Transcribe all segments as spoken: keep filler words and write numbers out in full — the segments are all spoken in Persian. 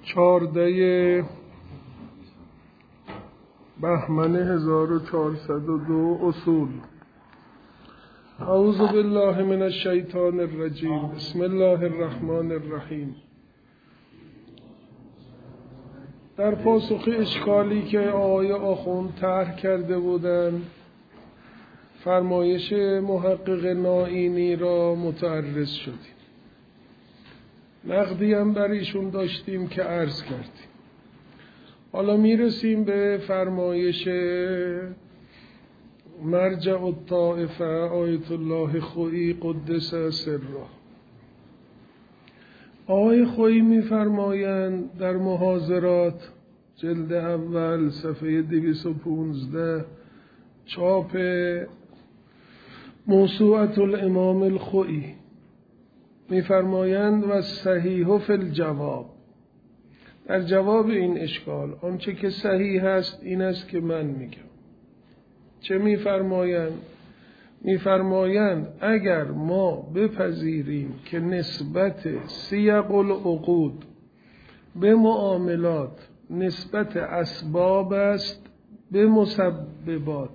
چهارده بهمن هزار و چهارصد و دو اصول. اعوذ بالله من الشیطان الرجیم. بسم الله الرحمن الرحیم. در پاسخ اشکالی که آقای آخوند طرح کرده بودند، فرمایش محقق نائینی را متعرض شدیم. نقدی هم بر ایشون داشتیم که عرض کردیم. حالا میرسیم به فرمایش مرجع الطائفه آیت الله خویی قدس سره. آقای خویی میفرمایند در محاضرات جلد اول صفحه دویست و پانزده چاپ موسوعة الامام الخویی میفرمایند و صحیح فی الجواب، در جواب این اشکال آنچه که صحیح هست این است که من میگم. چه میفرمایند؟ میفرمایند اگر ما بپذیریم که نسبت سیاق العقود به معاملات نسبت اسباب است به مسببات،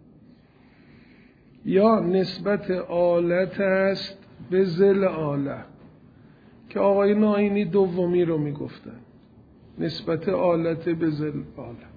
یا نسبت آلت است به ذل آله، که آقای نائینی دومی رو میگفتن، نسبت آلت به ذل آله،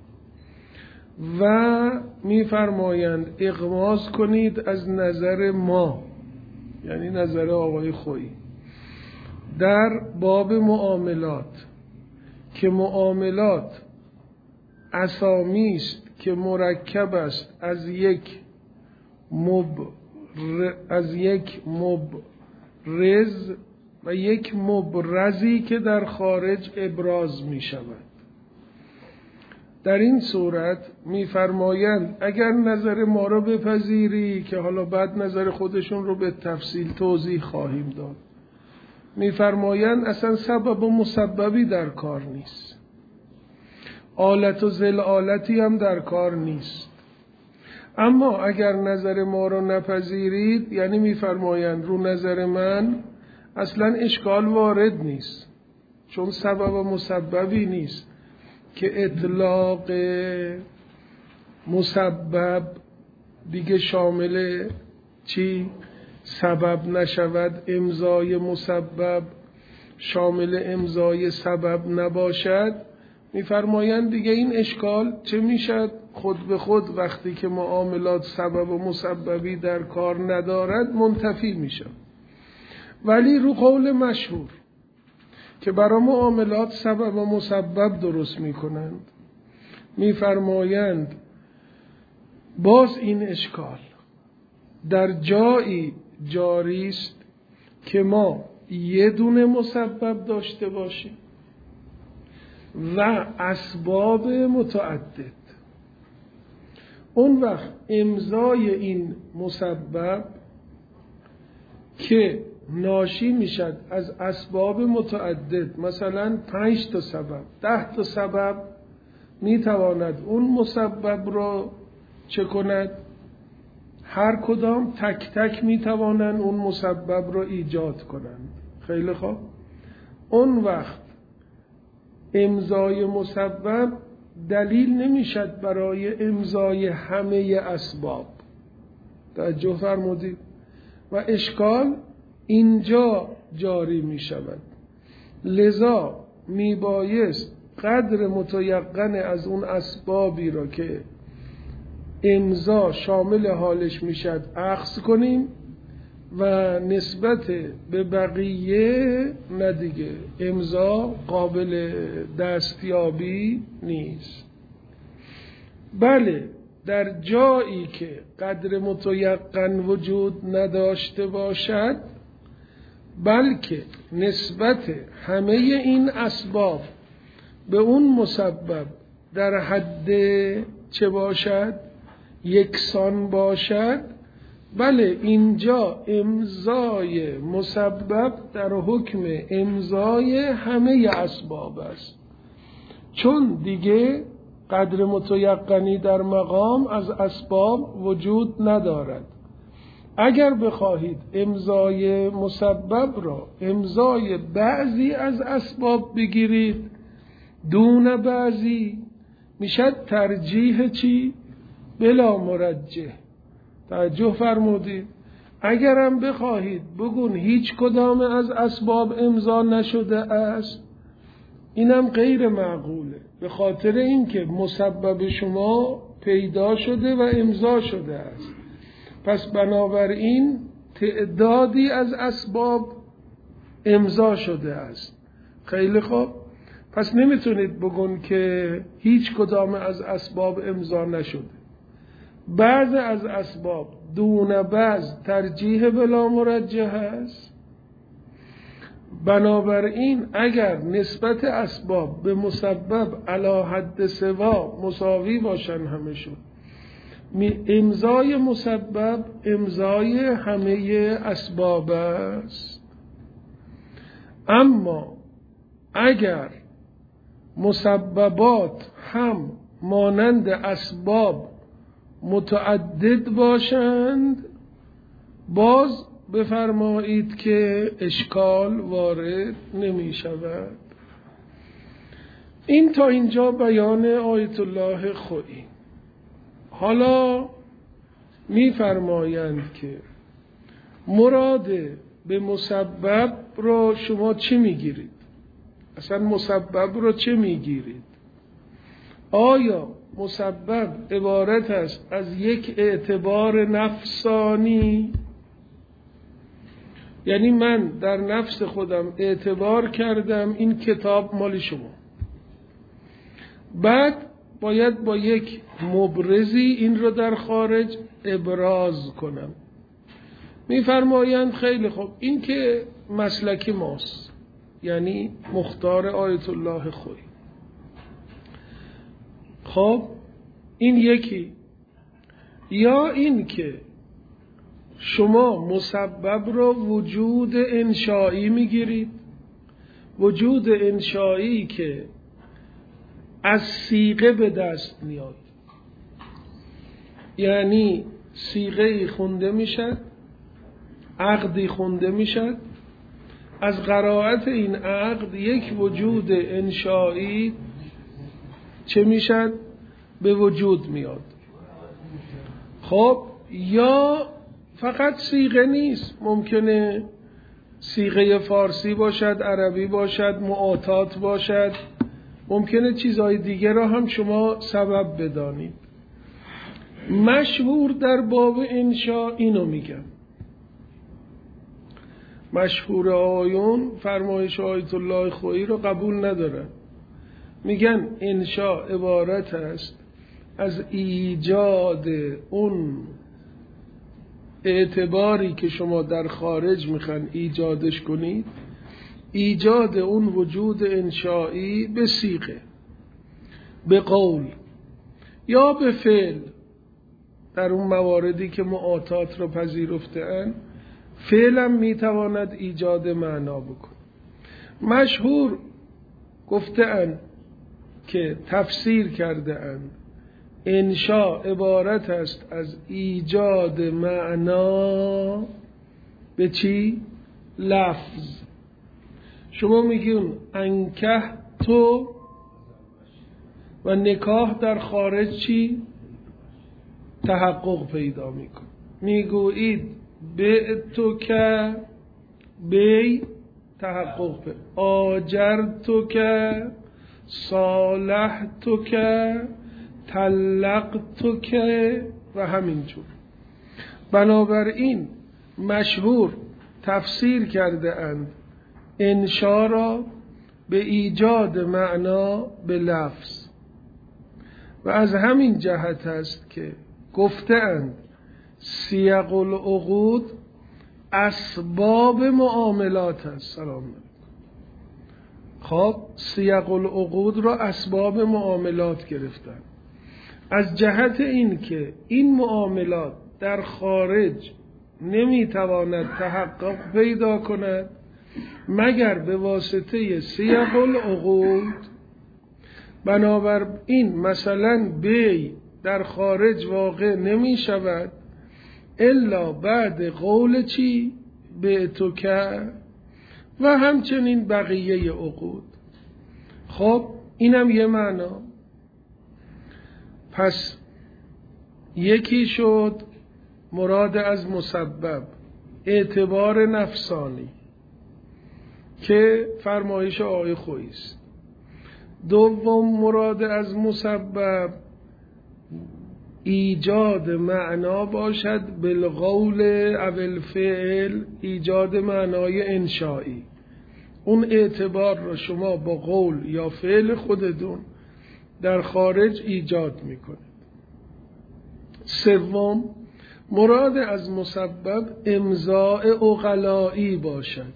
و میفرمایند اغماض کنید از نظر ما، یعنی نظر آقای خویی، در باب معاملات که معاملات اسامی است که مرکب است از یک مب از یک مبرز و یک مبرزی که در خارج ابراز می شود. در این صورت میفرمایند اگر نظر ما رو بپذیری، که حالا بعد نظر خودشون رو به تفصیل توضیح خواهیم داد، میفرمایند اصلا سبب و مسببی در کار نیست، آلت و ذل آلتی هم در کار نیست. اما اگر نظر ما رو نپذیرید، یعنی میفرمایند رو نظر من اصلا اشکال وارد نیست، چون سبب و مسببی نیست که اطلاق مسبب دیگه شامل چی؟ سبب نشود، امضای مسبب شامل امضای سبب نباشد. میفرمایند دیگه این اشکال چه میشد؟ خود به خود وقتی که معاملات سبب و مسببی در کار ندارد منتفی میشد. ولی رو قول مشهور که برای معاملات سبب و مسبب درست میکنند، میفرمایند باز این اشکال در جایی جاری است که ما یه دونه مسبب داشته باشیم و اسباب متعدد. اون وقت امضای این مسبب که ناشی میشد از اسباب متعدد، مثلا پنج تا سبب، ده تا سبب، میتواند اون مسبب رو چه کند؟ هر کدام تک تک میتوانند اون مسبب رو ایجاد کنند. خیلی خوب، اون وقت امضای مسبب دلیل نمیشد برای امضای همه اسباب. توجه فرمودید؟ و اشکال اینجا جاری می شود. لذا می بایست قدر متیقن از اون اسبابی را که امضا شامل حالش می شد اخذ کنیم و نسبت به بقیه نه دیگه، امضا قابل دستیابی نیست. بله، در جایی که قدر متیقن وجود نداشته باشد، بلکه نسبت همه این اسباب به اون مسبب در حد چه باشد؟ یکسان باشد، بله اینجا امضای مسبب در حکم امضای همه اسباب است، چون دیگه قدر متیقنی در مقام از اسباب وجود ندارد. اگر بخواهید امضای مسبب را امضای بعضی از اسباب بگیرید، دون بعضی میشد ترجیح چی؟ بلا مرجح. توجه فرمودید؟ اگرم بخواهید بگون هیچ کدام از اسباب امضا نشده است، اینم غیر معقوله، به خاطر اینکه مسبب شما پیدا شده و امضا شده است. پس بنابراین تعدادی از اسباب امضا شده است. خیلی خوب، پس نمیتونید بگون که هیچ کدام از اسباب امضا نشده. بعض از اسباب دون بعض ترجیح بلا مرجح است. بنابراین اگر نسبت اسباب به مسبب علی حد سوا مساوی باشن همشون، امضای مسبب امضای همه اسباب است. اما اگر مسببات هم مانند اسباب متعدد باشند، باز بفرمایید که اشکال وارد نمی شود. این تا اینجا بیان آیت الله خویی. حالا می فرمایند که مراد به مسبب رو شما چی می گیرید؟ اصلا مسبب رو چه می گیرید؟ آیا مسبب عبارت است از یک اعتبار نفسانی؟ یعنی من در نفس خودم اعتبار کردم این کتاب مال شما، بعد باید با یک مبرزی این رو در خارج ابراز کنم. میفرمایند خیلی خوب، این که مسلک ماست، یعنی مختار آیت الله خویی. خب این یکی. یا این که شما مسبب رو وجود انشایی میگیرید، وجود انشایی که از صیغه به دست میاد، یعنی صیغه خونده میشد، عقدی خونده میشد، از قرائت این عقد یک وجود انشایی چه میشد؟ به وجود میاد. خب یا فقط صیغه نیست، ممکنه صیغه فارسی باشد، عربی باشد، معاطات باشد، ممکنه چیزهای دیگه را هم شما سبب بدانید. مشهور در باب انشا اینو میگن، مشهور آیون فرمایش آیت الله خویی رو قبول ندارن، میگن انشا عبارت است از ایجاد اون اعتباری که شما در خارج میخوان ایجادش کنید، ایجاد اون وجود انشایی به صیغه، به قول یا به فعل. در اون مواردی که معاطات رو پذیرفته اند، فعلا میتواند ایجاد معنا بکن. مشهور گفته اند که تفسیر کرده اند انشا عبارت است از ایجاد معنا به چی؟ لفظ. شما میگین انکه تو و نکاح در خارج چی؟ تحقق پیدا میکن. میگویید به تو که بی تحقق پیدا، آجر تو که، صالح تو که، طلق تو که و همینجور. بنابراین مشهور تفسیر کرده اند انشا را به ایجاد معنا به لفظ، و از همین جهت است که گفته اند سیاق العقود اسباب معاملات است. سلام علیکم. خب سیاق العقود را اسباب معاملات گرفتن، از جهت این که این معاملات در خارج نمیتواند تحقق پیدا کند مگر به واسطه سیاق العقود. بنابراین مثلا بی در خارج واقع نمی شود الا بعد قول چی؟ به تو که، و همچنین بقیه عقود. خب اینم یه معنا. پس یکی شد مراد از مسبب اعتبار نفسانی که فرمایش آقای خویی است. دوم مراد از مسبب ایجاد معنا باشد بالقول او الفعل، ایجاد معنای انشایی. اون اعتبار رو شما با قول یا فعل خودتون در خارج ایجاد میکنید. سوم مراد از مسبب امضاء عقلایی باشد،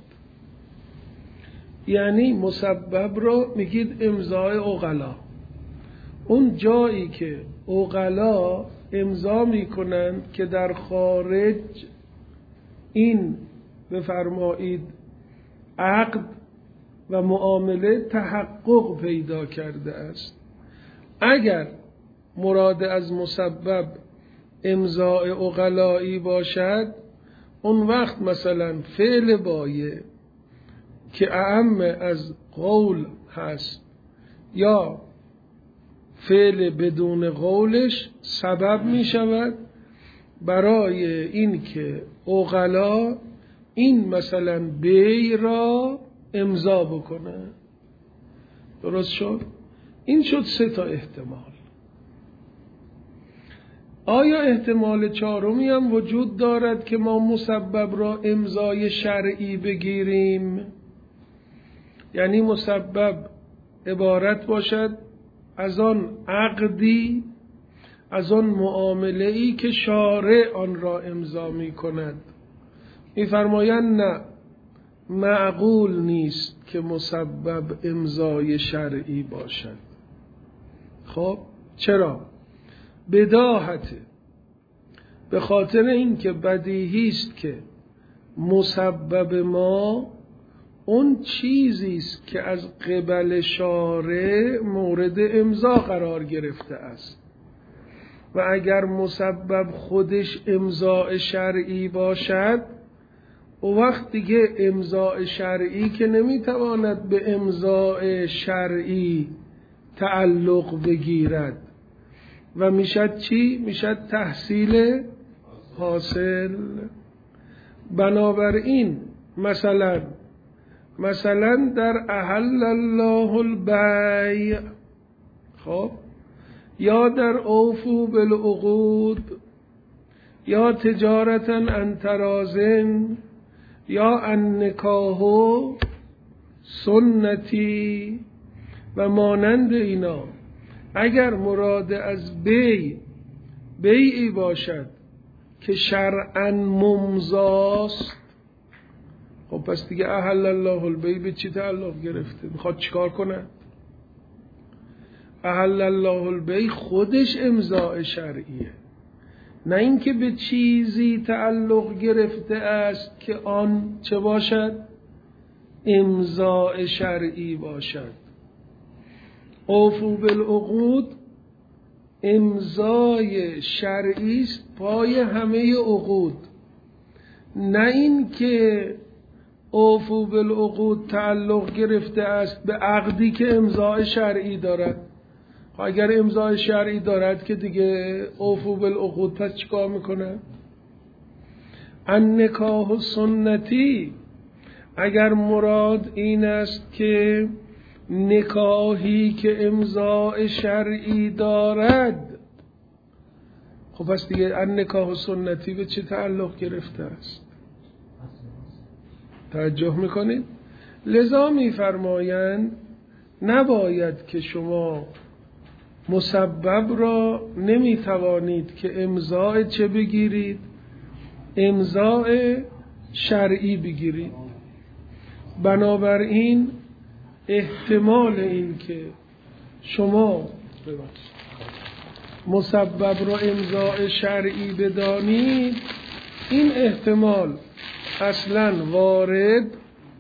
یعنی مسبب رو میگید امضاء عقلا، اون جایی که عقلا امضا میکنند که در خارج این بفرمایید عقد و معامله تحقق پیدا کرده است. اگر مراد از مسبب امضاء عقلایی باشد، اون وقت مثلا فعل بایع که اعم از قول هست یا فعل بدون قولش سبب می شود برای این که عقلا این مثلا بی را امضا بکنه. درست شد؟ این شد سه تا احتمال. آیا احتمال چهارمی هم وجود دارد که ما مسبب را امضای شرعی بگیریم؟ یعنی مسبب عبارت باشد از آن عقدی، از آن معامله‌ای که شارع آن را امضا می کند. می فرمایند نه، معقول نیست که مسبب امضای شرعی باشد. خب چرا؟ بداهته، به خاطر اینکه بدیهی است که مسبب ما اون چیزی است که از قبل شارع مورد امضا قرار گرفته است و اگر مسبب خودش امضاء شرعی باشد، او وقت دیگه امضاء شرعی که نمیتواند به امضاء شرعی تعلق بگیرد و میشد چی؟ میشد تحصیل حاصل. بنابراین مثلا مثلا در احل الله البیع، خب، یا در اوفو بالعقود، یا تجارتا عن تراضٍ، یا النکاح سنتی و مانند اینا، اگر مراد از بیع بیعی باشد که شرعاً ممضاست، خب پس دیگه احل الله البیع به چی تعلق گرفته؟ میخواد چیکار کنه؟ احل الله البیع خودش امضاء شرعیه، نه اینکه به چیزی تعلق گرفته است که آن چه باشد؟ امضاء شرعی باشد. اوفو بالعقود امضای شرعی است پای همه عقود، نه این که اوفو بالعقود تعلق گرفته است به عقدی که امضای شرعی دارد. اگر امضای شرعی دارد که دیگه اوفو بالعقود پس چیکار میکنه؟ النکاح سنتی، اگر مراد این است که نکاحی که امضای شرعی دارد، خب پس دیگه النکاح سنتی به چه تعلق گرفته است؟ توجه میکنید؟ لذا میفرمایند نباید که شما مسبب را نمیتوانید که امضای چه بگیرید؟ امضای شرعی بگیرید. بنابراین احتمال این که شما مسبب را امضای شرعی بدانید، این احتمال اصلا وارد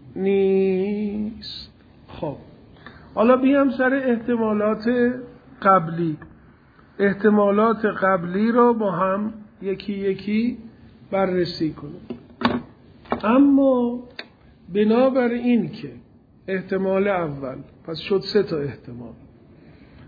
نیست. خب حالا بیام سر احتمالات قبلی. احتمالات قبلی را با هم یکی یکی بررسی کنیم. اما بنابر این که احتمال اول، پس شد سه تا احتمال،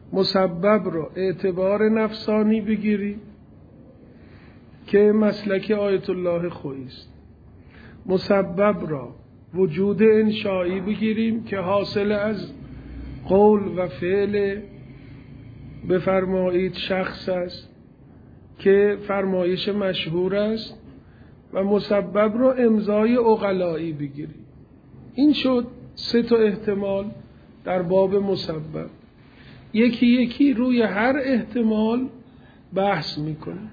مسبب را اعتبار نفسانی بگیریم که مسلک آیت الله خویی است، مسبب را وجود انشایی بگیریم که حاصل از قول و فعل بفرمایید شخص است که فرمایش مشهور است، و مسبب را امضای عقلایی بگیریم. این شد سه تا احتمال در باب مسبب. یکی یکی روی هر احتمال بحث میکنیم.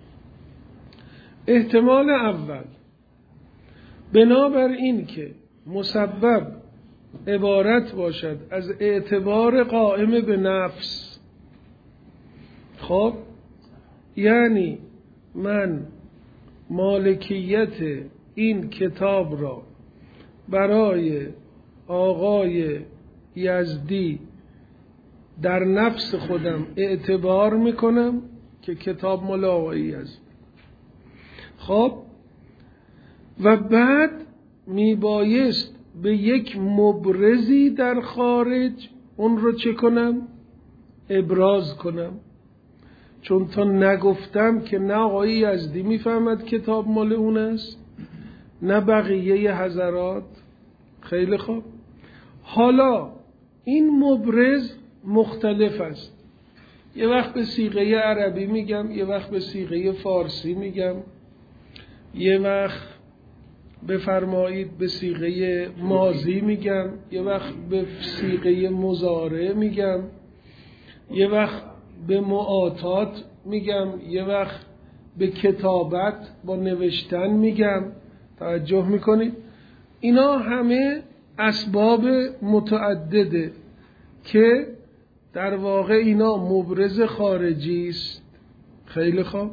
احتمال اول، بنابر این که مسبب عبارت باشد از اعتبار قائم به نفس، خب یعنی من مالکیت این کتاب را برای آقای یزدی در نفس خودم اعتبار میکنم که کتاب مال آقای یزدی. خب و بعد میبایست به یک مبرزی در خارج اون رو چه کنم؟ ابراز کنم. چون تا نگفتم که نه آقای یزدی میفهمد کتاب مال اون است نه بقیه حضرات. خیلی خوب، حالا این مبرز مختلف است. یه وقت به صیغه عربی میگم، یه وقت به صیغه فارسی میگم، یه وقت بفرمایید به صیغه ماضی میگم، یه وقت به صیغه مضارع میگم، یه وقت به معاطات میگم، یه وقت به کتابت با نوشتن میگم. توجه میکنید؟ اینا همه اسباب متعدده که در واقع اینا مبرز خارجی است. خیلی خوب،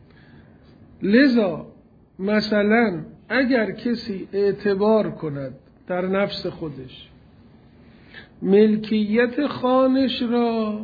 لذا مثلا اگر کسی اعتبار کند در نفس خودش ملکیت خانش را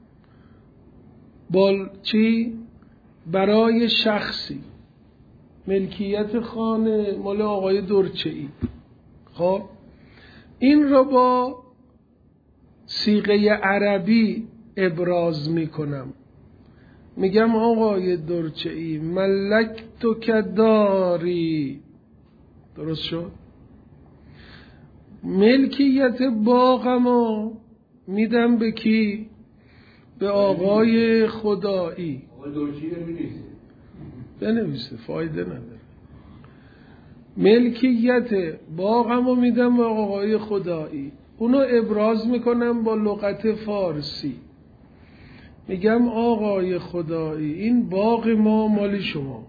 با چی؟ برای شخصی، ملکیت خانه مال آقای درچه‌ای، خب این را با صیغه عربی ابراز میکنم، میگم آقای درچه‌ای ملک تو کداری. درست شد؟ ملکیت باغمو میدم به کی؟ به آقای خدایی. آقای درچه‌ای بنویسه بنویسه، فایده نداره. ملکیت باغمو میدم به آقای خدایی، اونو ابراز میکنم با لغت فارسی، میگم آقای خدایی این باغ ما مال شما.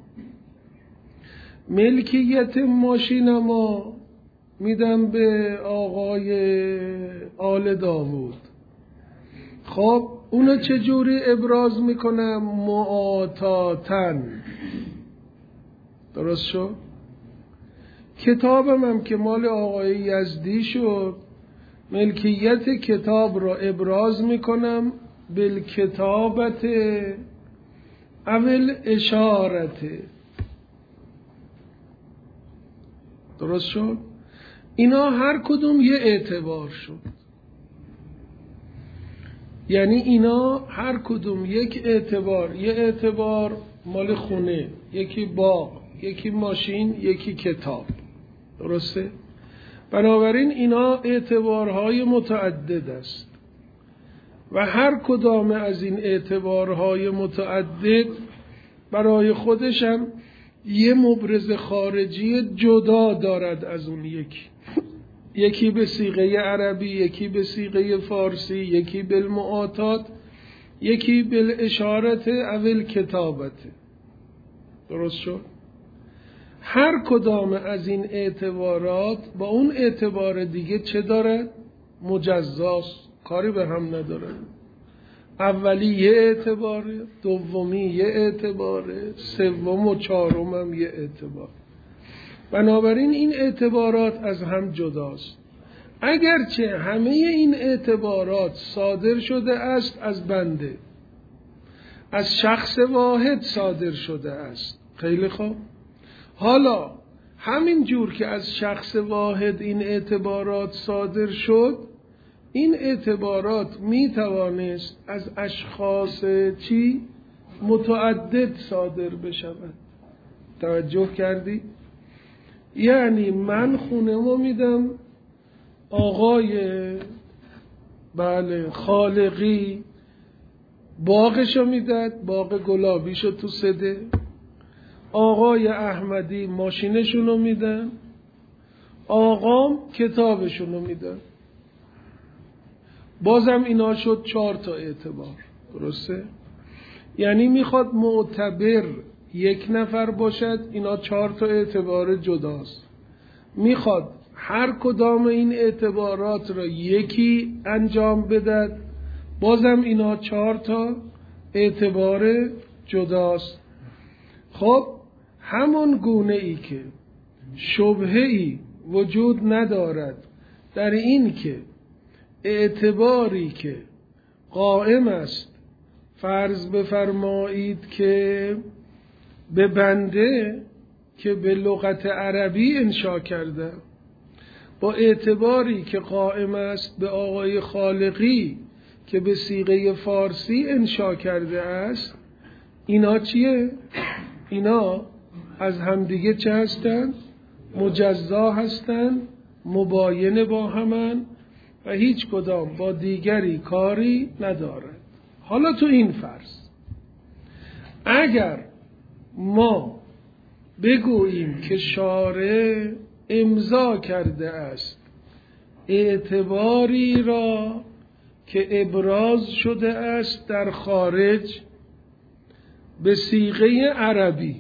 ملکیت ماشینمو میدم به آقای آل داوود. خب اونو چجوری ابراز میکنم؟ معاطاتن. درست شد؟ کتابم هم که مال آقای یزدی شد، ملکیت کتاب را ابراز میکنم بالکتابت اول اشارت. درست شد؟ اینا هر کدوم یه اعتبار شد. یعنی اینا هر کدوم یک اعتبار، یه اعتبار مال خونه، یکی باغ، یکی ماشین، یکی کتاب. درسته؟ بنابراین اینا اعتبارهای متعدد است و هر کدام از این اعتبارهای متعدد برای خودش هم یه مبرز خارجی جدا دارد از اون یکی. یکی به صیغه عربی، یکی به صیغه فارسی، یکی بالمعاطات، یکی بالاشارت اول کتابت. درست شد؟ هر کدام از این اعتبارات با اون اعتبار دیگه چه داره؟ مجزاست، کاری به هم نداره. اولی یه اعتباره، دومی یه اعتباره، سوم و چهارم هم یه اعتبار. بنابراین این اعتبارات از هم جداست. اگرچه همه این اعتبارات صادر شده است از بنده، از شخص واحد صادر شده است. خیلی خوب، حالا همین جور که از شخص واحد این اعتبارات صادر شد، این اعتبارات می توانست از اشخاص چی؟ متعدد صادر بشود. توجه کردی؟ یعنی من خونمو میدم آقای بله خالقی باغشو میداد، باغ گلابیشو تو سده، آقای احمدی ماشینشونو میدن، آقام کتابشونو میدن. بازم اینا شد چهار تا اعتبار. درسته؟ یعنی میخواد معتبر یک نفر باشد، اینا چهار تا اعتبار جداست. میخواد هر کدام این اعتبارات را یکی انجام بدد، بازم اینا چهار تا اعتبار جداست. خب همون گونه ای که شبهه ای وجود ندارد در این که اعتباری که قائم است، فرض بفرمایید که به بنده که به لغت عربی انشا کرده، با اعتباری که قائم است به آقای خالقی که به صیغه فارسی انشا کرده است، اینا چیه؟ اینا از همدیگه چه هستن؟ مجزا هستن، مباین با همن و هیچ کدام با دیگری کاری ندارد. حالا تو این فرض اگر ما بگوییم که شارع امضا کرده است اعتباری را که ابراز شده است در خارج به صیغه عربی،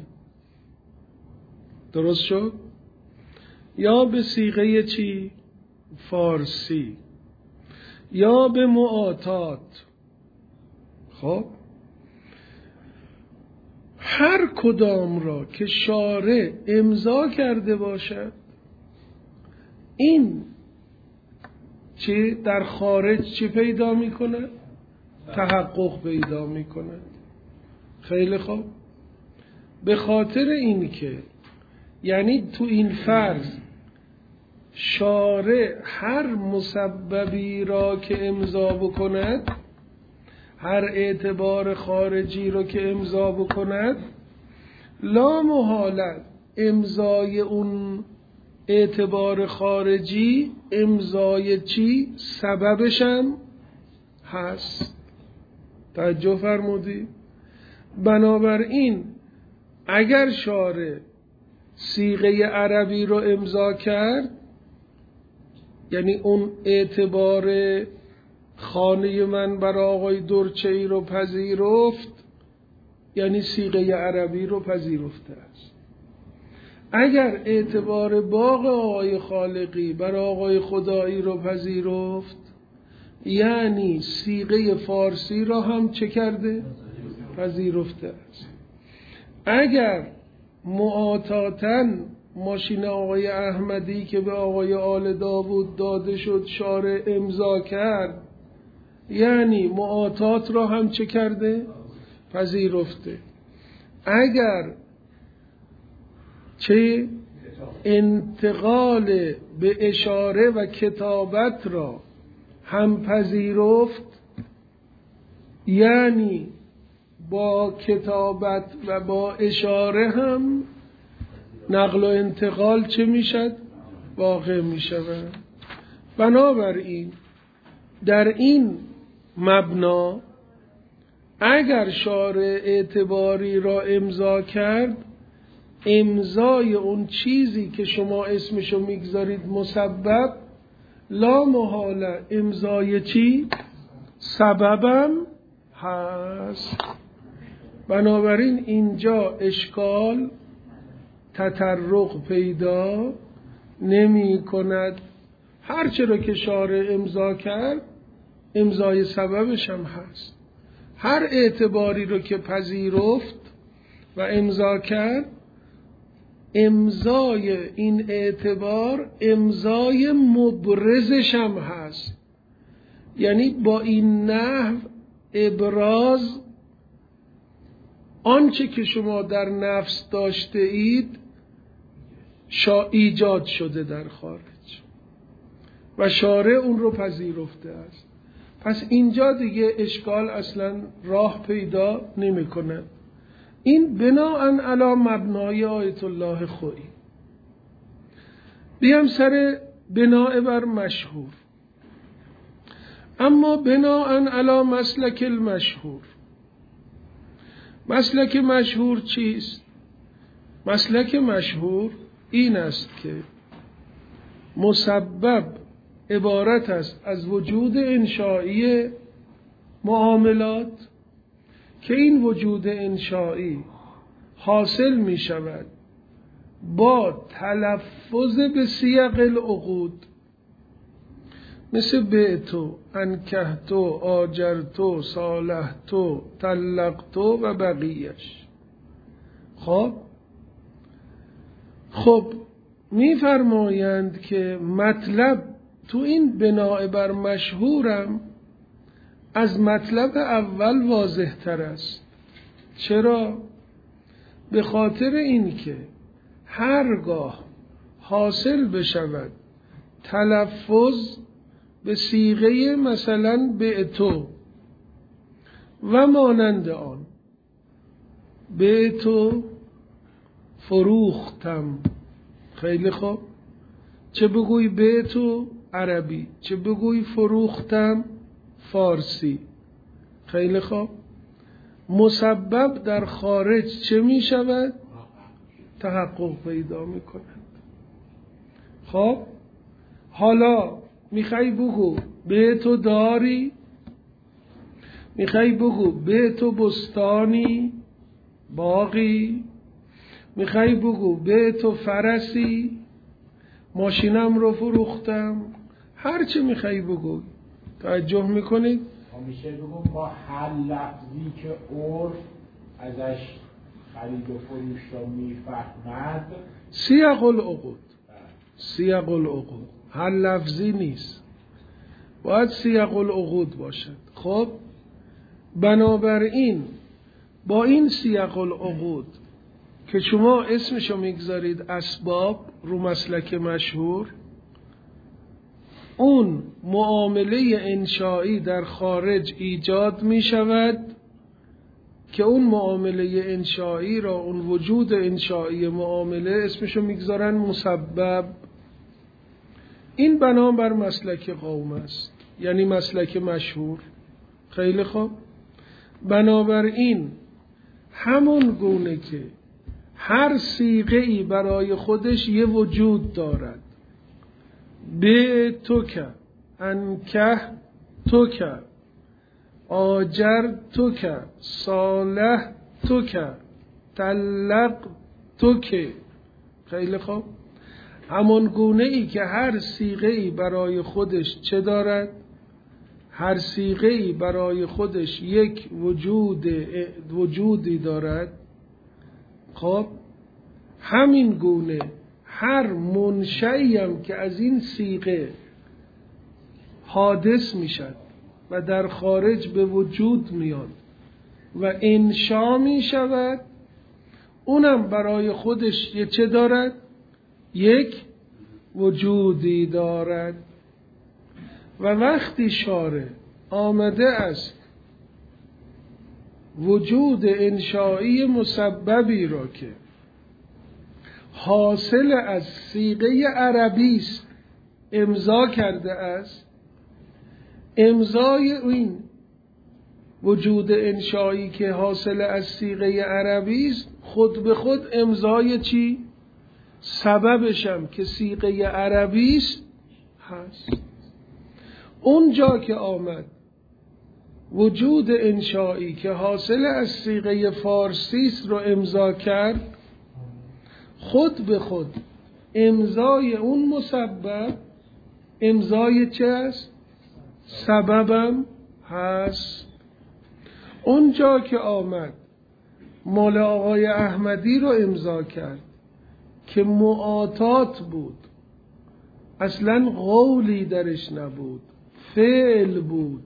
درست شد؟ یا به صیغه چی؟ فارسی، یا به معاطات. خب هر کدام را که شارع امضا کرده باشد، این چی در خارج چی پیدا میکنه؟ تحقق پیدا میکنه. خیلی خوب. به خاطر این که یعنی تو این فرض شارع هر مسببی را که امضا بکند، هر اعتبار خارجی را که امضا بکند، لا محالت امضای اون اعتبار خارجی امضای چی؟ سببشم هست. توجه فرمودی؟ بنابراین اگر شارع صیغه عربی رو امضا کرد، یعنی اون اعتبار خانه من برای آقای درچه‌ای رو پذیرفت، یعنی صیغه عربی رو پذیرفته است. اگر اعتبار باغ آقای خالقی برای آقای خدایی رو پذیرفت، یعنی صیغه فارسی رو هم چه کرده؟ پذیرفته است. اگر معاطاتاً ماشین آقای احمدی که به آقای آل داوود داده شد شارع امضا کرد، یعنی معاطات را هم چه کرده؟ پذیرفته. اگر چه انتقال به اشاره و کتابت را هم پذیرفت، یعنی با کتابت و با اشاره هم نقل و انتقال چه میشد؟ واقع میشود. بنابراین در این مبنا اگر شارع اعتباری را امضا کرد، امضای اون چیزی که شما اسمشو میگذارید مسبب، لا محاله امضای چی؟ سببم هست. بنابراین اینجا اشکال تطرق پیدا نمی کند. هرچه را که شارع امضا کرد امضای سببش هم هست. هر اعتباری رو که پذیرفت و امضا کرد، امضای این اعتبار امضای مبرزش هم هست. یعنی با این نحو ابراز آنچه که شما در نفس داشته اید شا ایجاد شده در خارج. و شارع اون رو پذیرفته است. پس اینجا دیگه اشکال اصلا راه پیدا نمیکنه. این بناءً علی مبنای آیت الله خویی. بیام سر بناء بر مشهور. اما بناءً علی مسلک المشهور، مسلک مشهور چیست؟ مسلک مشهور این است که مسبب عبارت است از وجود انشایی معاملات که این وجود انشایی حاصل می شود با تلفظ به سیاق العقود، مثل بعتو، انکحتو، آجرتو، صالحتو، طلقتو و بقیهش. خب خب میفرمایند که مطلب تو این بناء بر مشهورم از مطلب اول واضح تر است. چرا؟ به خاطر این که هرگاه حاصل بشود تلفظ به صیغه مثلا بعتو و مانند آن، بعتو فروختم، خیلی خوب، چه بگوی بعتو عربی، چه بگوی فروختم فارسی، خیلی خوب، مسبب در خارج چه می شود؟ تحقق پیدا می کند. خب حالا میخوای بگو بعتو داری، میخوای بگو بعتو بستانی باغی، میخوای بگو بعتو فرسی ماشینم رو فروختم، هر چی میخوای بگو. توجه میکنید؟ میشه بگم با هر لفظی که عرف ازش خرید و فروش رو میفهمد سیاق العقود، سیاق العقود هر لفظی نیست، باید سیاق العقود باشد. خب بنابراین با این سیاق العقود که شما اسمشو میگذارید اسباب رو مسلک مشهور، اون معامله انشایی در خارج ایجاد می شود که اون معامله انشایی را، اون وجود انشایی معامله اسمشو میگذارن مسبب. این بنا بر مسلک قوم است، یعنی مسلک مشهور. خیلی خوب، بنابراین همون گونه که هر صیغه‌ای برای خودش یه وجود دارد، به تو که، انکه تو که، آجر تو که، صالح تو که، طلق تو که، خیلی خوب، همون گونه ای که هر صیغه‌ای برای خودش چه دارد؟ هر صیغه‌ای برای خودش یک وجود وجودی دارد. خب همین گونه هر منشئی هم که از این صیغه حادث میشد و در خارج به وجود میاد و انشا می شود، اونم برای خودش یه چه دارد؟ یک وجودی دارد. و وقتی شارع آمده است وجود انشایی مسببی را که حاصل از صیغه عربی است امضا کرده است، امضای این وجود انشایی که حاصل از صیغه عربی است خود به خود امضای چی؟ سببشم که صیغه عربی است هست. اونجا که آمد وجود انشایی که حاصل از صیغه فارسی است رو امضا کرد، خود به خود امضای اون مسبب امضای چه است؟ سببم هست. اونجا که آمد مال آقای احمدی رو امضا کرد که معاطات بود، اصلا قولی درش نبود، فعل بود.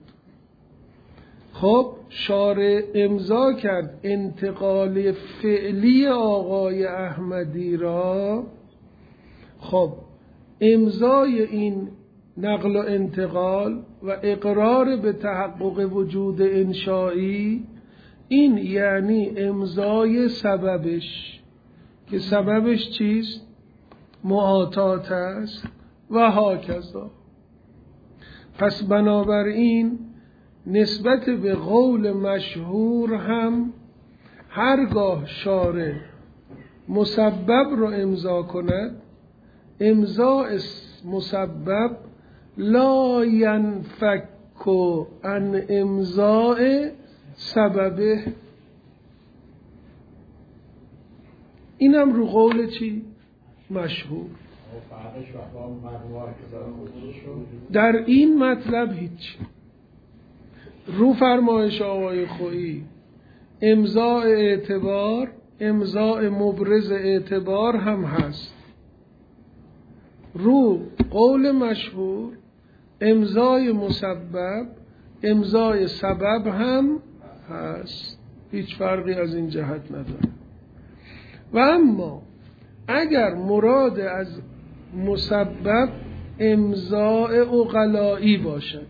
خب شارع امضا کرد انتقال فعلی آقای احمدی را. خب امضای این نقل و انتقال و اقرار به تحقق وجود انشایی، این یعنی امضای سببش، که سببش چیست؟ معاطات است و هاکذا. پس بنابراین نسبت به قول مشهور هم هرگاه شارع مسبب رو امضا کند، امضاء مسبب لا ینفک عن امضاء سببه. اینم رو قول چی؟ مشهور. در این مطلب هیچ. رو فرمایش آقای خویی امضاء اعتبار، امضاء مبرز اعتبار هم هست. رو قول مشهور امضای مسبب، امضای سبب هم هست، هیچ فرقی از این جهت نداره. و اما اگر مراد از مسبب امضای عقلایی باشد،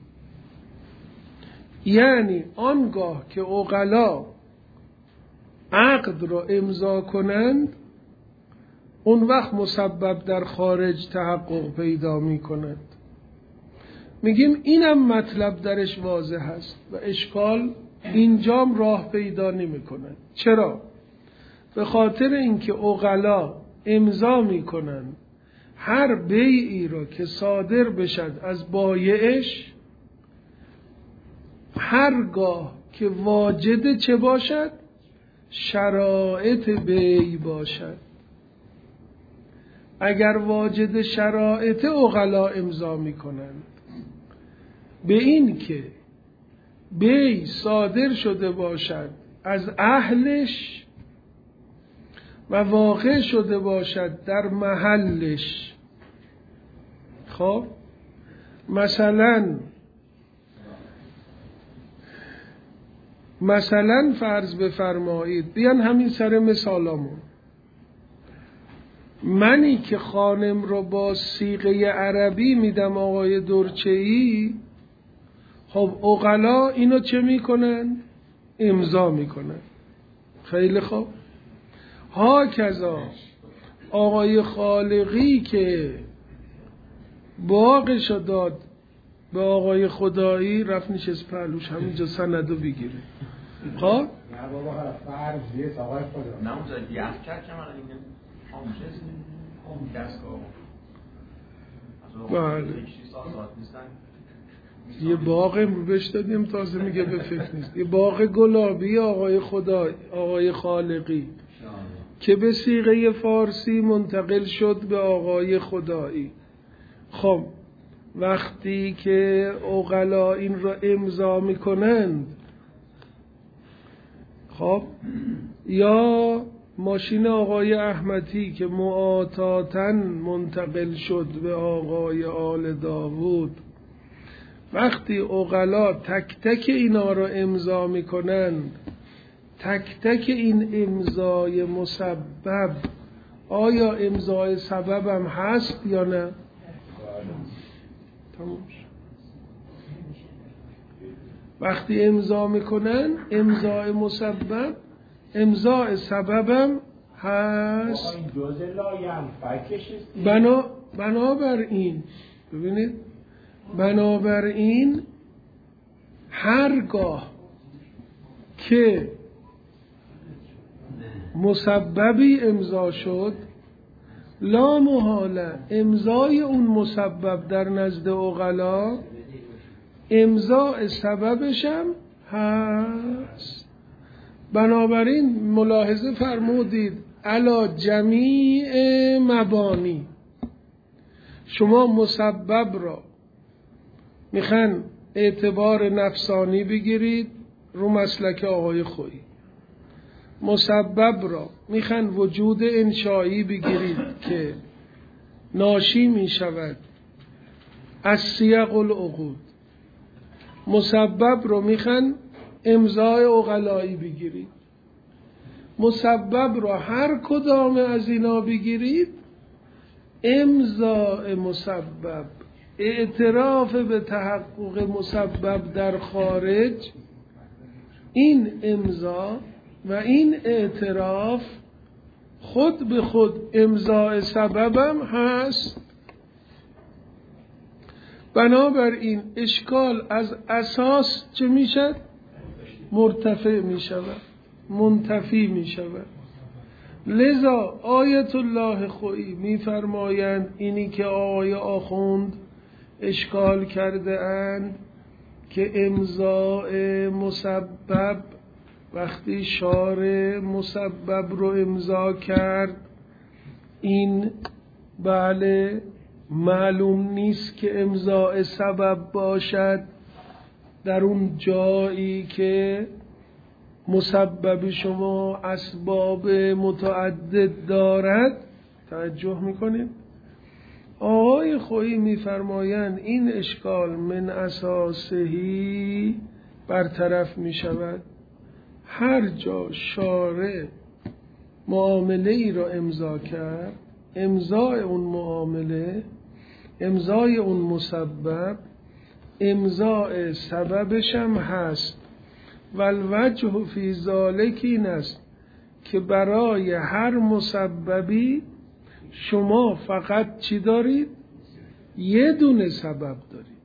یعنی آنگاه که عقلا عقد را امضا کنند، اون وقت مسبب در خارج تحقق پیدا می کند. میگیم اینم مطلب درش واضح هست و اشکال اینجام راه پیدا نمی کند. چرا؟ به خاطر اینکه عقلا امضا می کنند هر بیعی را که صادر بشد از بایعش، هرگاه که واجد چه باشد؟ شرایط بیع باشد. اگر واجد شرایط عقلا امضا می کنند به این که بیع صادر شده باشد از اهلش و واقع شده باشد در محلش. خب مثلا مثلا فرض بفرمایید، بیان همین سر مثالامون، منی که خانم رو با صیغه عربی میدم آقای درچه‌ای، خب عقلا اینو چه میکنن؟ امضا میکنن. خیلی خوب. ها کذا آقای خالقی که باغشو داد به آقای خدایی، رفت نشست پهلوش همینجا سندو بگیره. خب نه بابا فرض نیست آقای خدایی، نه اونجا یخ کرد که من این آموزش هم دستگاه بله یه باغ رو بهش دادیم تازه میگه به فکر نیست. یه باغ گلابی آقای خدای آقای خالقی که به صیغه فارسی منتقل شد به آقای خدایی. خب وقتی که عقلا این را امضا میکنند، خب یا ماشین آقای احمدی که معاطاتن منتقل شد به آقای آل داوود، وقتی عقلا تک تک اینا رو امضا میکنند، تک تک این امضای مسبب آیا امضای سبب هم هست یا نه؟ تمام. وقتی امضا میکنن امضای مسبب امضای سببم هست. بنا بنابراین ببینید، بنابراین هرگاه که مسببی امضا شد، لا محاله امضای اون مسبب در نزد عقلا امضای سببشم هست. بنابراین ملاحظه فرمودید علا جمیع مبانی، شما مسبب را میخوان اعتبار نفسانی بگیرید رو مسلک آقای خویی، مسبب را میخوان وجود انشایی بگیرید که ناشی میشود از سیاق العقود، مسبب رو میخوان امضای عقلایی بگیرید. مسبب را هر کدام از اینا بگیرید، امضای مسبب اعتراف به تحقق مسبب در خارج، این امضا و این اعتراف خود به خود امضای سببم هست. بنابراین اشکال از اساس چه میشد؟ مرتفع میشود، منتفی میشود. لذا آیت الله خویی میفرمایند اینی که آقای آخوند اشکال کرده اند که امضای مسبب وقتی شارع مسبب رو امضا کرد، این بله معلوم نیست که امضای سبب باشد در اون جایی که مسبب شما اسباب متعدد دارد. توجه میکنید؟ آقای خویی میفرمایند این اشکال من اساسهی برطرف میشود. هر جا شارع معامله ای را امضا کرد، امضای اون معامله، امضای اون مسبب، امضای سببش هم هست. والوجه فی ذالک این است که برای هر مسببی شما فقط چی دارید؟ یه دونه سبب دارید.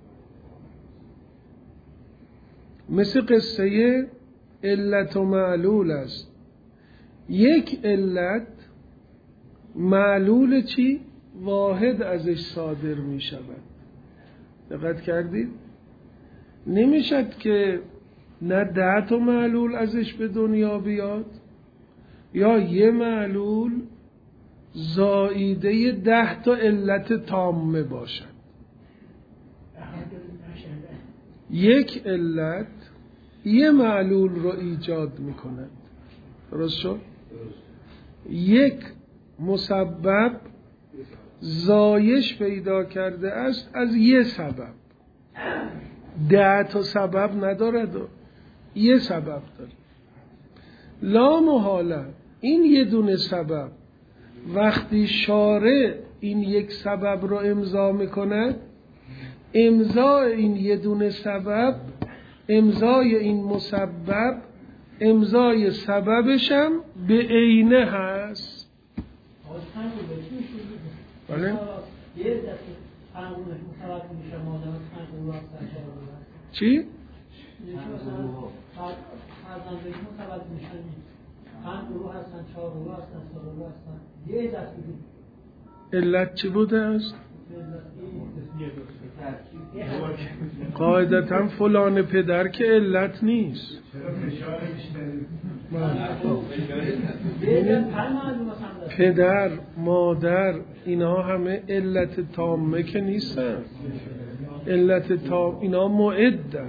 مثل قصه علت و معلول است. یک علت معلول چی؟ واحد ازش صادر می شود. دقت کردید؟ نمیشد که نه ده تا معلول ازش به دنیا بیاد یا یه معلول زائیده ده تا علت تامه باشد. یک علت یه معلول رو ایجاد می کند. درست شد؟ یک مسبب زایش پیدا کرده است از یه سبب. ده تا سبب ندارد و یه سبب داره. لا محاله این یه دونه سبب وقتی شارع این یک سبب رو امضا میکند، امضای این یه دونه سبب، امضای این مسبب، امضای سببش هم به عینه هست. بله؟ چی؟ علت چی بوده است؟ قاعدتا فلان پدر که علت نیست. پدر، مادر، اینا همه علت تامه که نیستن. علت تام اینا معدن.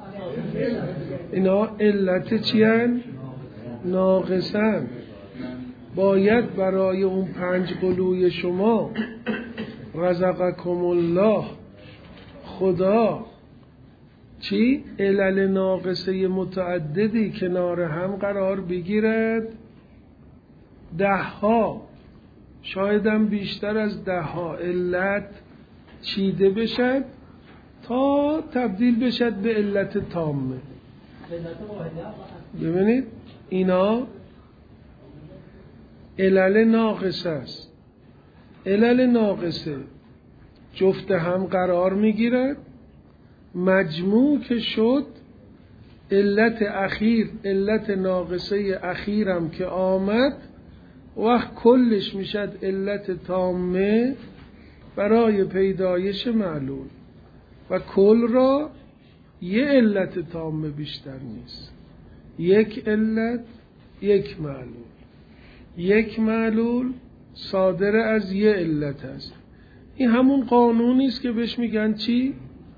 اینا علت چی هن؟ ناقصن. باید برای اون پنج قلوی شما رزقکم الله خدا چی؟ علل ناقصه متعددی کنار هم قرار بگیرد. ده ها شایدم بیشتر از ده ها علت چیده بشد تا تبدیل بشد به علت تامه. ببینید اینا علل ناقصه است. علل ناقصه جفت هم قرار میگیرد، مجموع که شد علت اخیر، علت ناقصه اخیرم که آمد وقت کلش میشد علت تامه برای پیدایش معلول و کل را یه علت تامه بیشتر نیست. یک علت، یک معلول. یک معلول صادر از یه علت است. این همون قانونی است که بهش میگن چی؟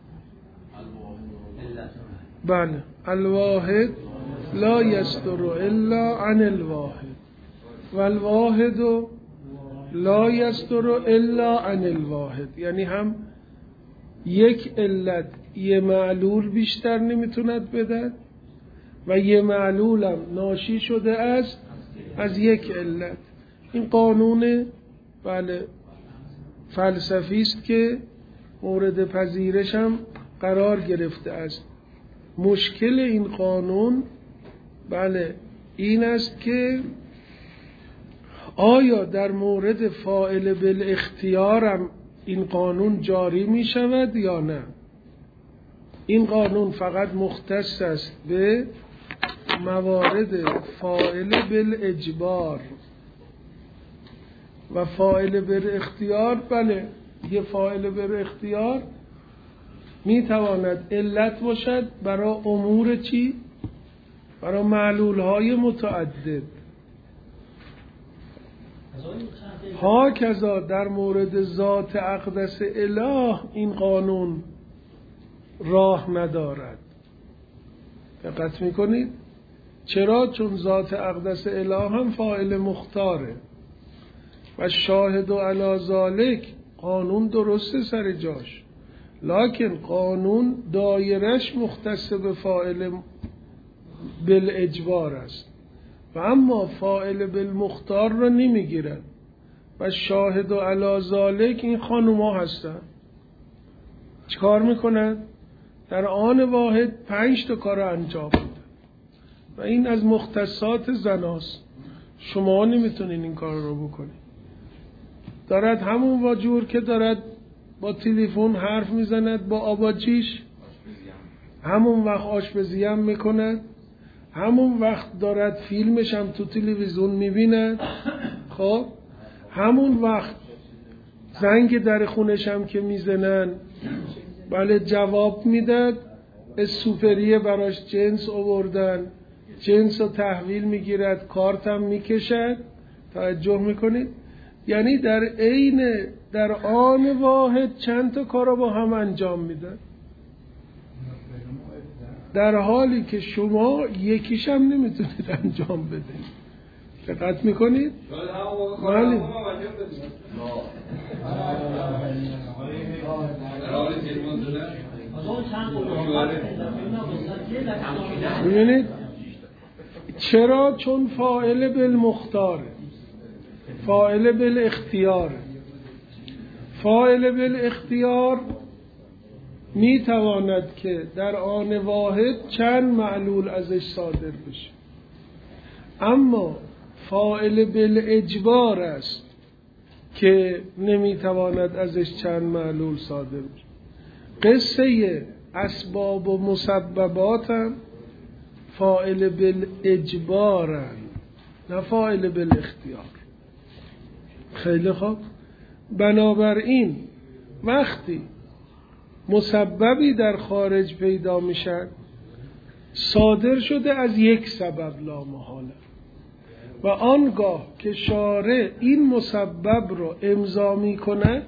بله، الواحد لا یصدر الا عن الواحد والواحد لا یصدر الا عن الواحد. یعنی هم یک علت یه معلول بیشتر نمیتوند بدهد و یه معلول هم ناشی شده است از یک علت. این قانون بله فلسفی است که مورد پذیرش هم قرار گرفته است. مشکل این قانون بله این است که آیا در مورد فاعل بالاختیار هم این قانون جاری می شود یا نه؟ این قانون فقط مختص است به موارد فاعل بالاجبار و فاعل بالاختیار. بله یه فاعل بالاختیار می تواند علت باشد برای امور چی؟ برای معلول های متعدد. ها کذا در مورد ذات اقدس اله این قانون راه ندارد. دقت میکنید؟ چرا؟ چون ذات اقدس اله هم فاعل مختاره و شاهد و علی ذالک قانون درسته سر جاش، لکن قانون دایرش مختص به فاعل بالاجبار است و اما فاعل بالمختار رو نمیگیرن و شاهد و علی ذالک این خانوما هستن. چیکار میکنن؟ در آن واحد پنج تا کار انجام میدن و این از مختصات زناست. شما نمیتونین این کار رو بکنید. دارد همون واجور که دارد با تلفن حرف میزند با آباجیش، همون وقت آشپزی هم میکند، همون وقت دارد فیلمش هم تو تلویزیون میبیند، خب همون وقت زنگ در خونش هم که میزنن بله جواب میداد، سوپریه براش جنس آوردن، جنس رو تحویل میگیرد، کارت هم میکشد. توجه میکنید؟ یعنی در عین در آن واحد چند تا کارو با هم انجام میدن، در حالی که شما یکیش هم نمیتونید انجام بدید. دقت میکنید؟ بله. ببینید چرا؟ چون فاعل بالمختار، فاعل بالاختیار. فاعل بالاختیار می تواند که در آن واحد چند معلول ازش صادر بشه، اما فاعل بالاجبار است که نمی تواند ازش چند معلول صادر بشه. قصه اسباب و مسببات هم فاعل بالاجبار هم، نه فاعل بالاختیار. خیلی خوب. بنابراین وقتی مسببی در خارج پیدا میشن صادر شده از یک سبب لا محاله و آنگاه که شارع این مسبب رو امضا میکنه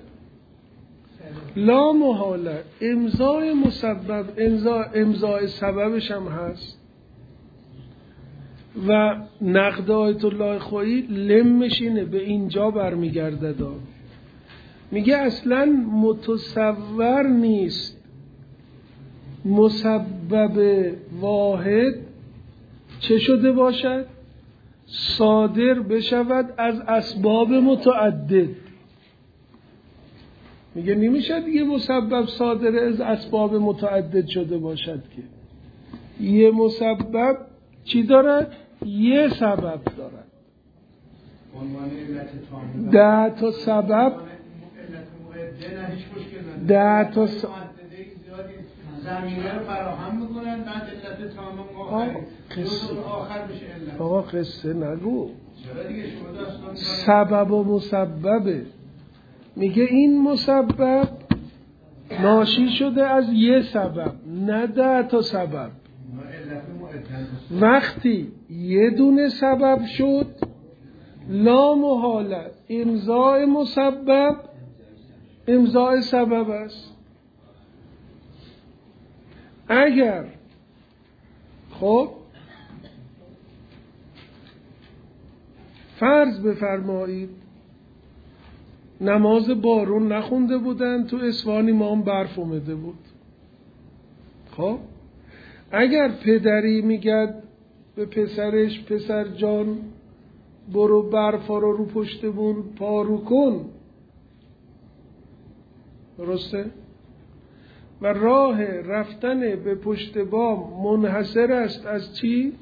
لا محاله امضای مسبب امضا امضای سببش هم هست. و نقد آیت الله خویی لمش اینه به اینجا برمیگرده دار. میگه اصلا متصور نیست مسبب واحد چه شده باشد؟ صادر بشود از اسباب متعدد. میگه نمیشه یه مسبب صادر از اسباب متعدد شده باشد که یه مسبب چی دارد؟ یه سبب دارد. ده تا سبب ده تا س... زمینه رو فراهم میکنن بعد علت تمام آخر میشه علت. آقا قصه نگو، سبب و مسببه. میگه این مسبب ناشی شده از یه سبب، نه ده تا سبب. وقتی یه دونه سبب شد لا محاله امضای مسبب امضای سبب است. اگر خب فرض بفرمایید نماز بارون نخونده بودن، تو اصفهان امام برف اومده بود. خب اگر پدری میگد به پسرش پسر جان برو برفا رو رو پشت بون پارو کن، درسته؟ و راه رفتن به پشت بام منحصر است از چی؟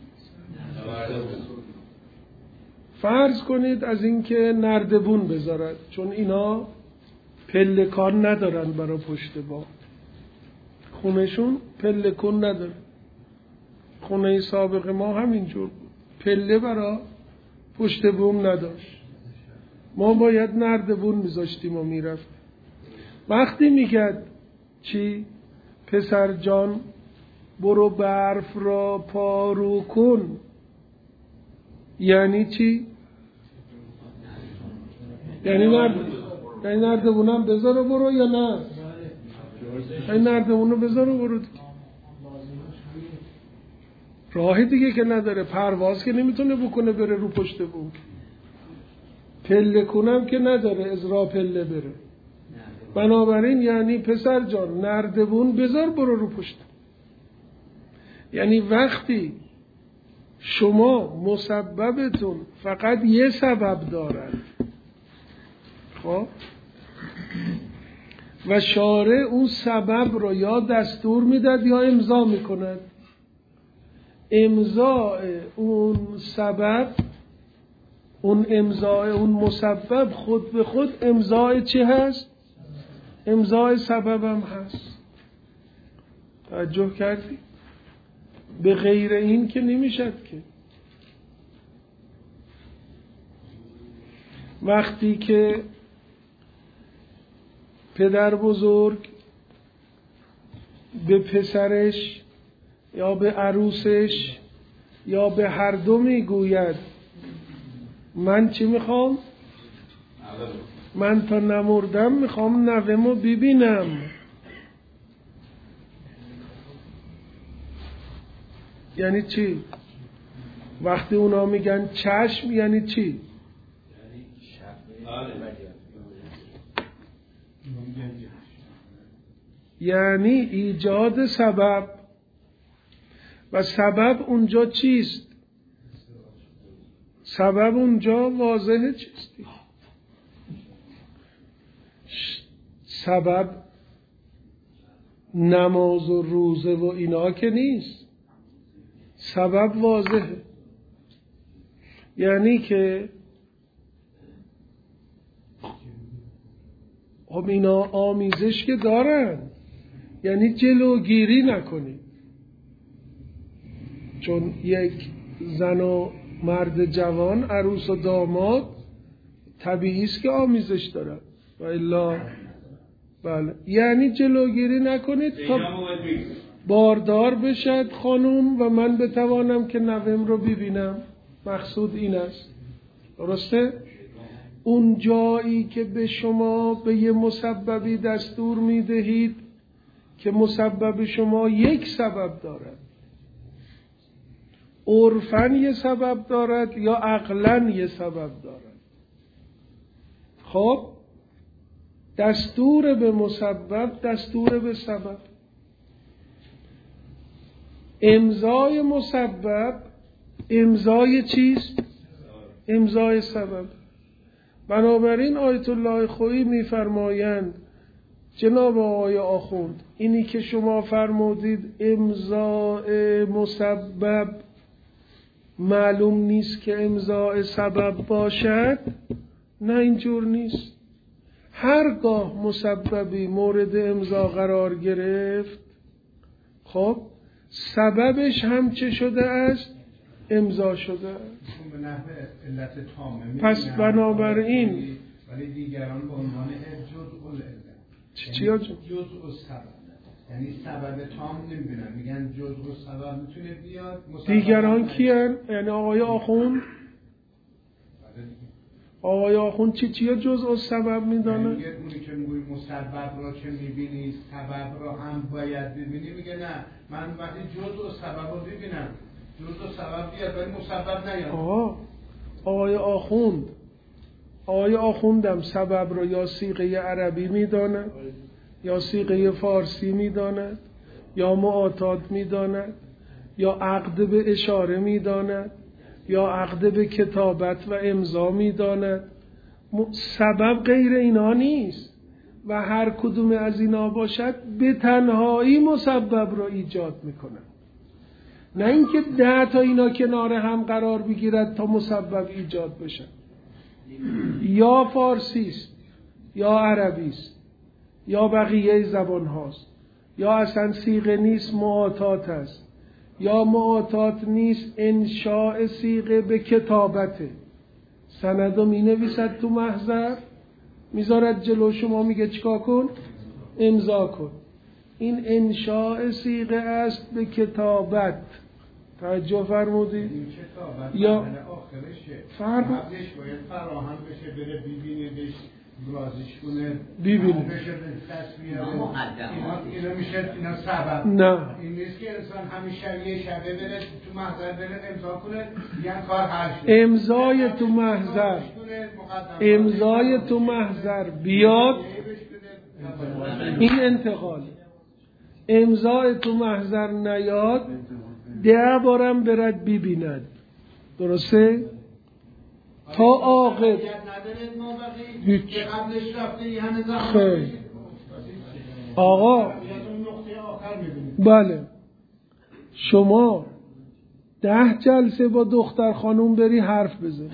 فرض کنید از اینکه نردبون بذارد، چون اینا پلکان ندارن برای پشت بام، خونهشون پلکون نداره. خونه سابق ما همینجور بود، پله برای پشت بوم نداشت، ما باید نردبون میذاشتیم و میرفتیم. وقتی میگد چی؟ پسر جان برو برف را پارو کن، یعنی چی؟ یعنی نرد یعنی نردبونم بذار برو یا نه؟ یعنی نردبونو بذار برو دیگه. راهی دیگه که نداره، پرواز که نمیتونه بکنه بره رو پشت بوم، پله کنم که نداره از راه پله بره. بنابراین یعنی پسر جان نردبون بذار برو رو پشت. یعنی وقتی شما مسببتون فقط یه سبب دارد، خب و شارع اون سبب رو یا دستور میداد یا امضا میکند، امضاء اون سبب، اون امضاء اون مسبب خود به خود امضاء چه هست؟ امضاء سبب هم هست. توجه کردی؟ به غیر این که نمیشد که. وقتی که پدر بزرگ به پسرش یا به عروسش یا به هر دو میگوید من چی میخوام؟ من تا نمردم میخوام نوه‌مو ببینم. یعنی چی؟ وقتی اونا میگن چشم یعنی چی؟ یعنی ایجاد سبب. و سبب اونجا چیست؟ سبب اونجا واضحه چیستی؟ سبب نماز و روزه و اینا که نیست، سبب واضحه. یعنی که خب اینا آمیزش که دارن، یعنی جلوگیری نکنید. چون یک زن و مرد جوان، عروس و داماد، طبیعی است که آمیزش دارن و الا بله، یعنی جلوگیری نکنید تا باردار بشد خانوم و من بتوانم که نوه‌م رو ببینم. مقصود این است. درسته؟ اون جایی که به شما به یه مسببی دستور میدهید که مسبب شما یک سبب دارد، عرفاً یه سبب دارد یا عقلاً یه سبب دارد، خب دستور به مسبب، دستور به سبب. امضای مسبب امضای چیست؟ امضای سبب. بنابراین آیت الله خویی میفرمایند جناب آقای آخوند، اینی که شما فرمودید امضای مسبب معلوم نیست که امضای سبب باشد، نه اینجور نیست. هرگاه مسببی مورد امضا قرار گرفت، خب سببش هم چه شده است؟ امضا شده است. به نحو علت تامه. پس بنابراین ولی دیگران به عنوان جزء العلت. چی ها جزء؟ جزء سبب. یعنی سبب تام نمیبینن، میگن جزء سبب میتونه بیاد. دیگران کیان؟ یعنی آقای آخوند؟ آقای آخوند چی چیه جزء سبب میدانه؟ یعنی اونی که میگوی مسبب را که میبینی سبب را هم باید ببینی، میگه نه من وقتی جزء سبب رو ببینم جزء سبب بیاد ولی مسبب نیاد. آه آقای آخوند آقای آخوندم سبب را یا صیغه عربی میداند یا صیغه فارسی میداند یا معاطات میداند یا عقد به اشاره میداند یا عقد به کتابت و امضا میداند. سبب غیر اینا نیست. و هر کدوم از اینا باشد به تنهایی مسبب را ایجاد میکنن، نه اینکه ده تا اینا کنار هم قرار بگیرد تا مسبب ایجاد بشن. یا فارسی است، یا عربی است، یا بقیه زبان هاست، یا اصلا صیغه نیست معاطات است، یا معاطات نیست انشاء صیغه به کتابته. سندو می نویسد تو محضر، میذارد جلو شما، میگه چیکار کن؟ امضا کن. این انشاء صیغه است به کتابت. توجه فرمودید؟ یا فرق باید فراهم بشه، بره ببینیدش، بازیش کنه، ببینید بشه تصویر اینا میشه اینا سبب. نه این نیست که انسان همیشه یه شبه بره تو محضر بره امضا کنه یه کار حل شد. امضای تو محضر امضای تو محضر بیاد این انتقال. امضای تو محضر نیاد ده بارم برد ببیند. درسته؟ تا عاقل هیچ خیلی آقا بله شما ده جلسه با دختر خانوم بری حرف بزن،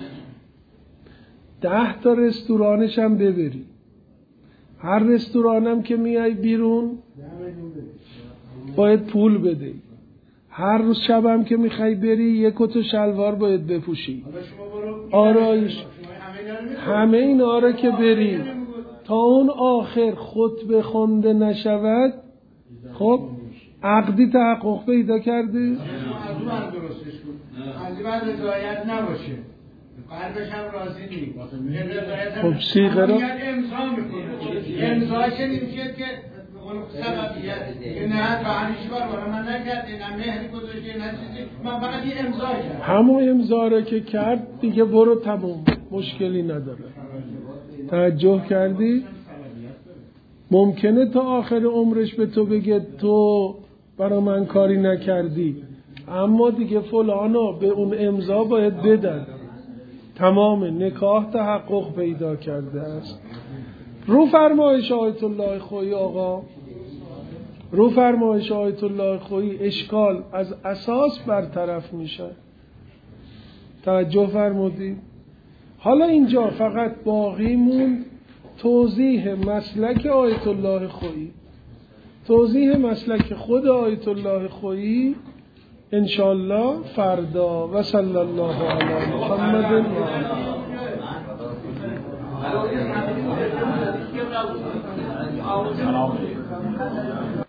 ده تا رستورانش هم ببری، هر رستورانم که میای بیرون باید پول بدهی، هر روز شبم که میخوای بری یک کت و شلوار باید بپوشی، آرایش، همه اینا رو که بری تا اون آخر خطبه خونده نشود، خب عقدی تحقق پیدا کرده؟ از اون درستش بود، از این بعد رضایت نباشه، قلبش هم راضی نیست، خب سیغه را امضا میکنه، امضا چه نمیشه که سببیت که نه تا همیشه بار برای من نکرده، نه مهری گذاشته، نه چیزی، من فقط یه امضا کردم. همون امضا رو که کرد دیگه برو تموم، مشکلی نداره. توجه کردی؟ ممکنه تا آخر عمرش به تو بگه تو برای من کاری نکردی، اما دیگه فلانا به اون امضا باید بدن. تمام نکاح تحقق پیدا کرده است. رو فرمایش آیت الله خویی آقا، رو فرمایش آیت الله خویی اشکال از اساس برطرف میشه. توجه فرمودید؟ حالا اینجا فقط باقی موند توضیح مسلک آیت الله خویی. توضیح مسلک خود آیت الله خویی انشاءالله فردا. و صلی الله علی محمد و